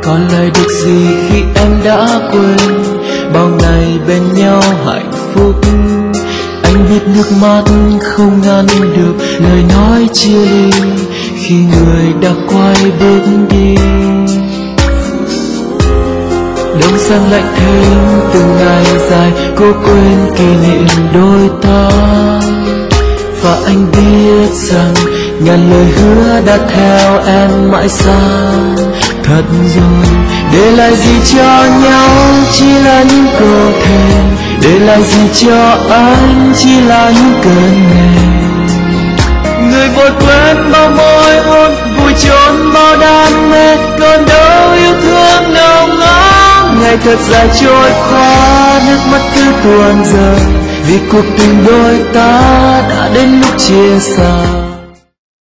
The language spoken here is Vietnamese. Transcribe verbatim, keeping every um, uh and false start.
còn lại được gì khi em đã quên bao ngày bên nhau hạnh phúc. Anh biết nước mắt không ngăn được lời nói chia ly khi người đã quay bước đi. Đông sang lạnh thêm từng ngày dài, cô quên kỷ niệm đôi ta. Và anh biết rằng ngàn lời hứa đã theo em mãi xa. Thật rồi, để lại gì cho nhau chỉ là những câu thề, để lại gì cho anh chỉ là những cơn mê. Người vội quên bao môi hôn, vùi trốn bao đam mê, còn đâu yêu thương nồng ấm. Ngày thật dài trôi qua, nước mắt cứ tuôn rơi, vì cuộc tình đôi ta đã đến lúc chia xa.